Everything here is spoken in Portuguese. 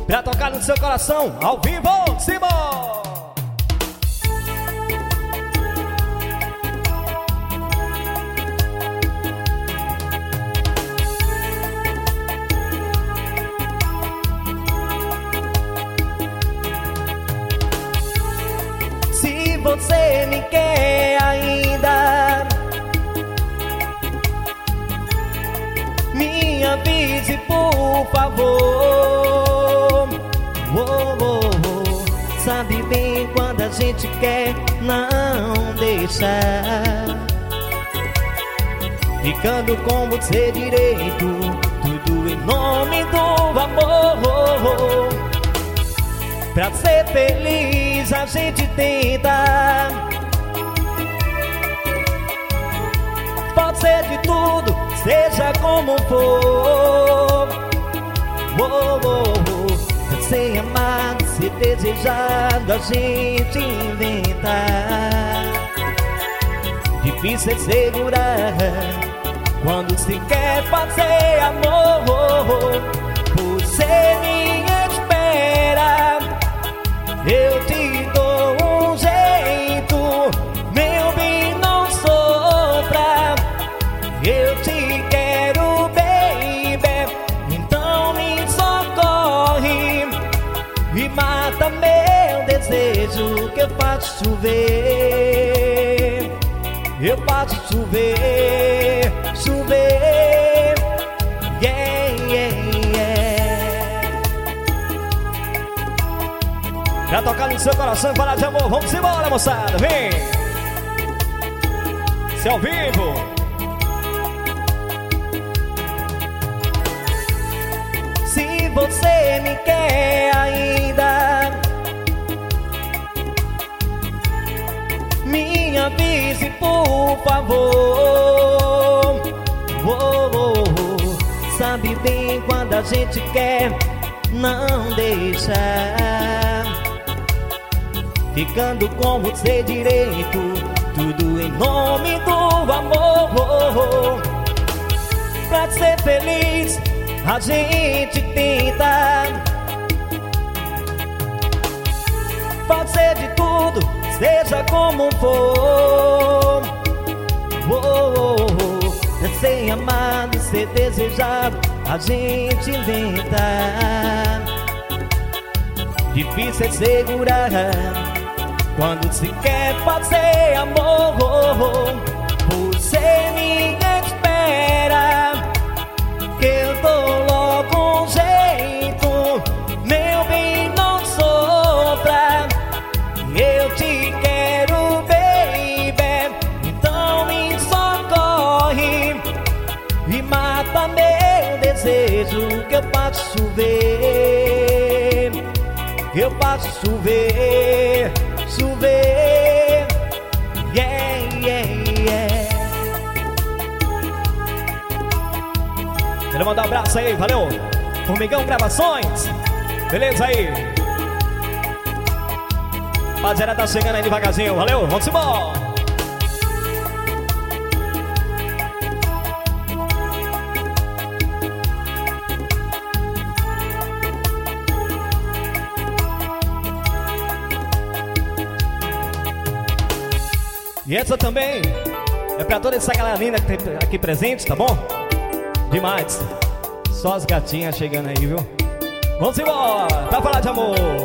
pra tocar no seu coração, ao vivo, Simão! Se você me quer ainda, me avise por favor. Sabe bem quando a gente quer, não deixar. Ficando com você direito, tudo em nome do amor. Pra ser feliz a gente tenta. Pode ser de tudo, seja como for. Ser amado, ser desejado, a gente inventa. Difícil é segurar quando se quer fazer amor. Você me espera, eu te dou um jeito. Meu bem, não sofra, eu te quero, baby. Então me socorre e mata meu desejo, que eu faço chover. Eu faço chover, chover. Yeah, yeah, yeah. Pra tocar no seu coração e falar de amor, vamos embora, moçada, vem! Se ao vivo! Se você me quer ainda, me avise por favor. Sabe bem quando a gente quer, não deixa. Ficando com você direito, tudo em nome do amor. Pra ser feliz a gente tenta. Pode ser de tudo, seja como for. Ser amado, ser desejado, a gente inventa. Difícil é segurar quando se quer fazer amor. Você me espera, que eu dou logo um jeito. Meu bem, não sofra, eu te quero, baby. Então me socorre e mata meu desejo, que eu faço chover. Eu faço chover, chover. Yeah, yeah, yeah. Quero mandar um abraço aí, valeu! Formigão Gravações, beleza aí? Rapaziada tá chegando aí devagarzinho, valeu? Vamos embora! E essa também é pra toda essa galera linda que tem aqui presente, tá bom? Demais. Só as gatinhas chegando aí, viu? Vamos embora, pra falar de amor.